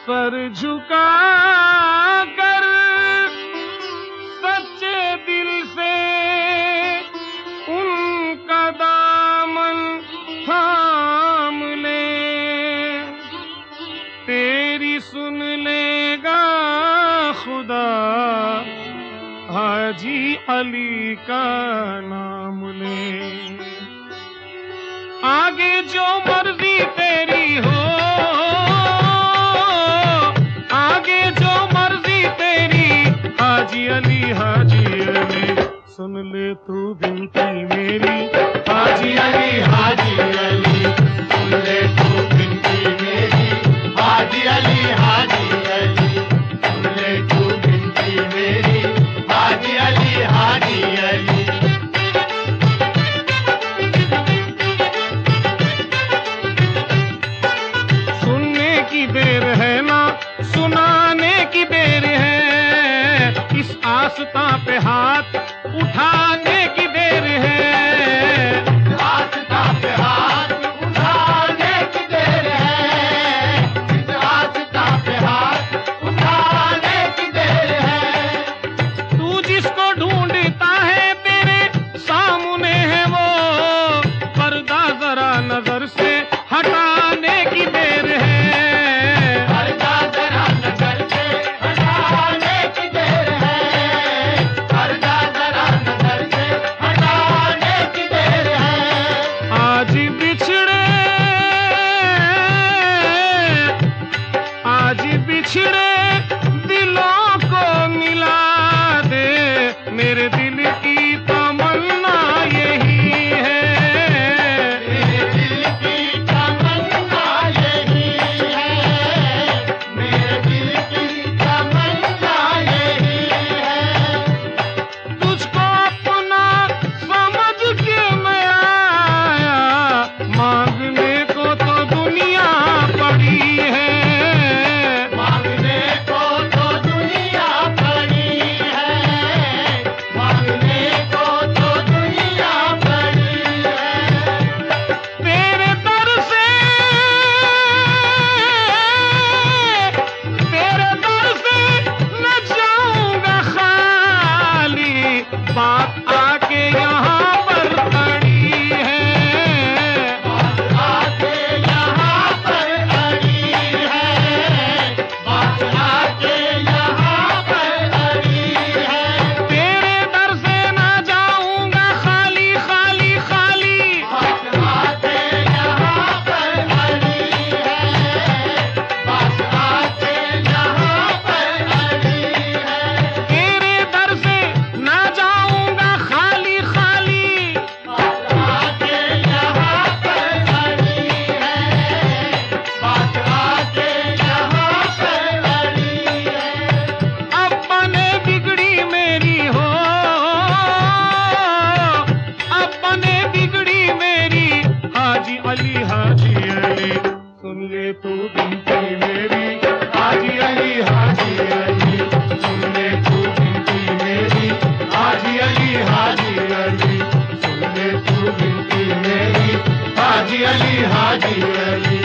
Sir झुका कर सच्चे दिल से उनका दामन थाम ले, तेरी सुन लेगा खुदा हाजी अली का नाम ले। आगे जो मर्जी तेरी हो, आगे जो मर्जी तेरी, हाजी अली सुन ले तू बिनती मेरी, हाजी अली सुन ले तू बिनती मेरी, हाजी अली सुन ले तू बिनती मेरी, हाजी अली। सुनने की देर है ना सुनाने की देर है, इस आस्था पे हाथ उठाने की देर है, आस्था पे हाथ उठाने की देर है, इस आस्था पे हाथ उठाने की देर है। तू जिसको ढूंढता है तेरे सामने है वो, पर्दा जरा नजर से हटाने की देर है, पर्दा जरा नजर से हटाने की देर है, पर्दा जरा नजर से हटाने की देर है। आज बिछड़े दिलों को मिला दे, मेरे दिल की तमन्ना यही है, मेरे दिल की तमन्ना यही है, मेरे दिल की तमन्ना यही है। तुझको अपना समझ के मैं आया, मांगने को तो दुनिया पड़ी है, मांगने को तो दुनिया पड़ी है, मांगने को तो दुनिया पड़ी है। तेरे दर से न जाऊंगा खाली, बात आके यहाँ पर खड़ी है, बात आके यहाँ पर अड़ी है, बात आके यहाँ पर अड़ी है। तेरे दर से न जाऊंगा खाली खाली खाली, बात आके यहाँ पर अड़ी है, बात आके यहाँ पर अड़ी है। तेरे दर से न जाऊंगा खाली खाली, बात आके यहाँ पर अड़ी है, बात आके यहाँ पर अड़ी है। अब बने बिगड़ी मेरी हो, अब बने बिगड़ी मेरी, हाजी अली सुन ले तू बिनती मेरी, हाजी अली सुन ले तू बिनती मेरी, हाजी अली सुन ले तू बिनती मेरी, हाजी अली।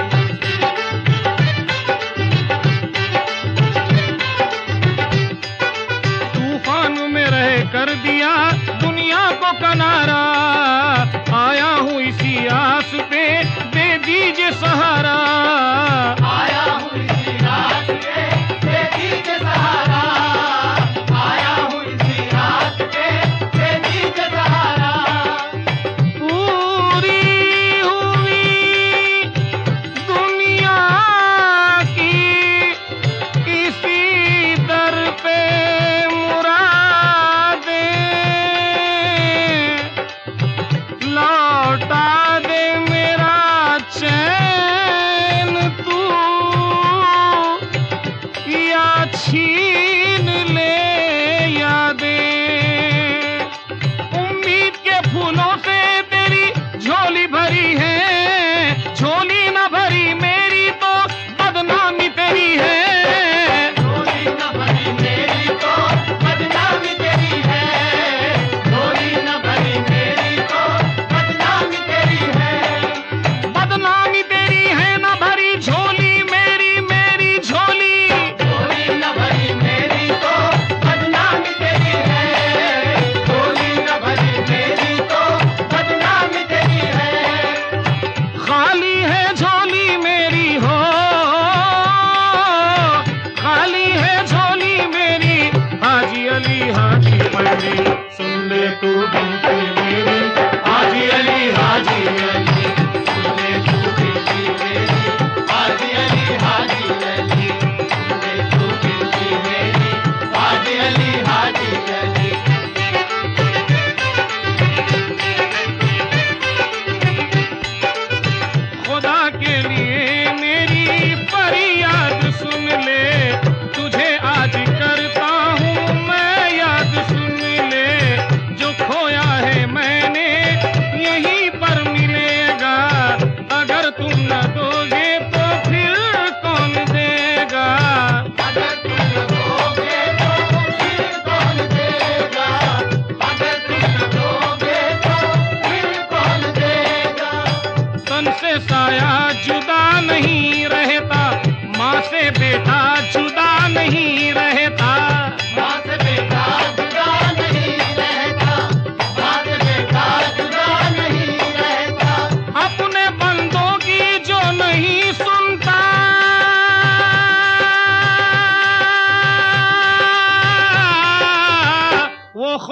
तूफान में रह कर दिया दुनिया को किनारा, आया हूँ इसी आस पे दे दीजिए सहारा, आया हूँ इसी रात पे दे दीजिए सहारा, आया हूँ इसी रात पे दे दीजिए सहारा। पूरी हुई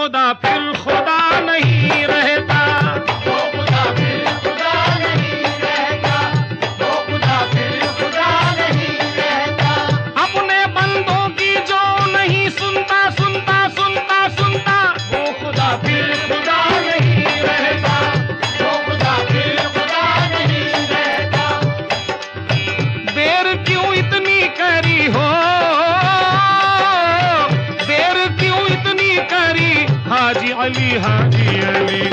खुदा फिर खुदा नहीं रहता। वो खुदा फिर खुदा नहीं रहता, वो खुदा फिर खुदा नहीं रहता। अपने बंदों की जो नहीं सुनता सुनता सुनता सुनता, वो खुदा फिर खुदा नहीं रहता, वो खुदा फिर खुदा नहीं रहता। देर क्यों इतनी करी हो, देर क्यों इतनी करी हाजी अली हाजी अली।